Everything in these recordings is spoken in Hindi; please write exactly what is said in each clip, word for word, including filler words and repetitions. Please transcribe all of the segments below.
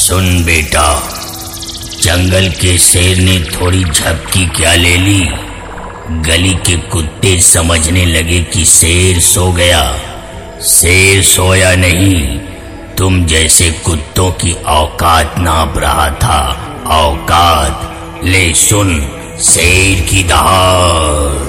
सुन बेटा, जंगल के शेर ने थोड़ी झपकी क्या ले ली। गली के कुत्ते समझने लगे कि शेर सो गया। शेर सोया नहीं, तुम जैसे कुत्तों की औकात नाप रहा था। औकात ले सुन, शेर की दहाड़।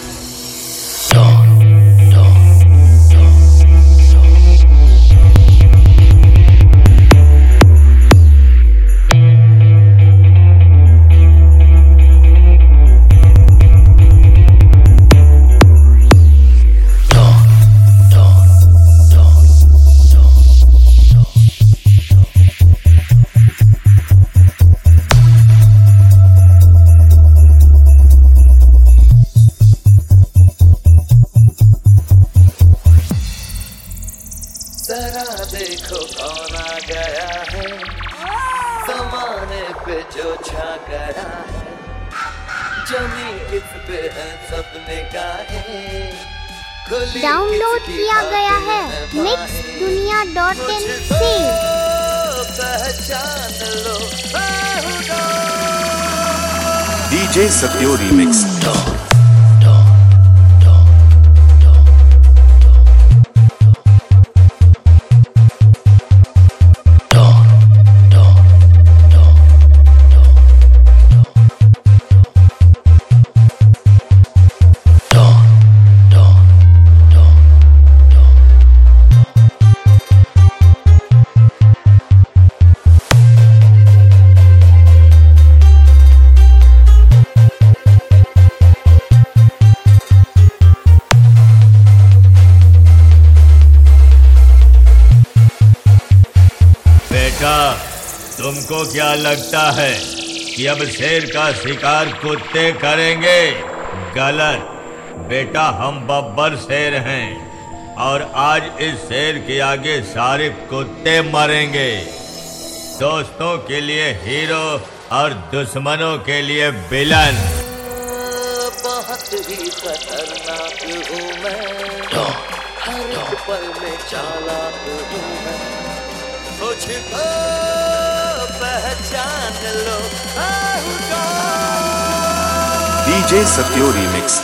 जरा देखो कौन आ गया है, ज़माने पे जो छा गया है। जमीन किस पे है सब निगाहें, डाउनलोड किया गया है मिक्स दुनिया डॉट इन से। पहचान लो डीजे सत्यो रीमिक्स। तुमको क्या लगता है कि अब शेर का शिकार कुत्ते करेंगे? गलत बेटा, हम बब्बर शेर हैं और आज इस शेर के आगे सारे कुत्ते मरेंगे। दोस्तों के लिए हीरो और दुश्मनों के लिए विलन। बहुत ही खतरनाक हूँ मैं, हर एक पल में चालाक हूँ मैं। मुझको पहचान लो DJ Satyo remix.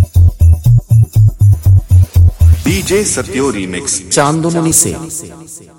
DJ Satyo remix Chandomani से।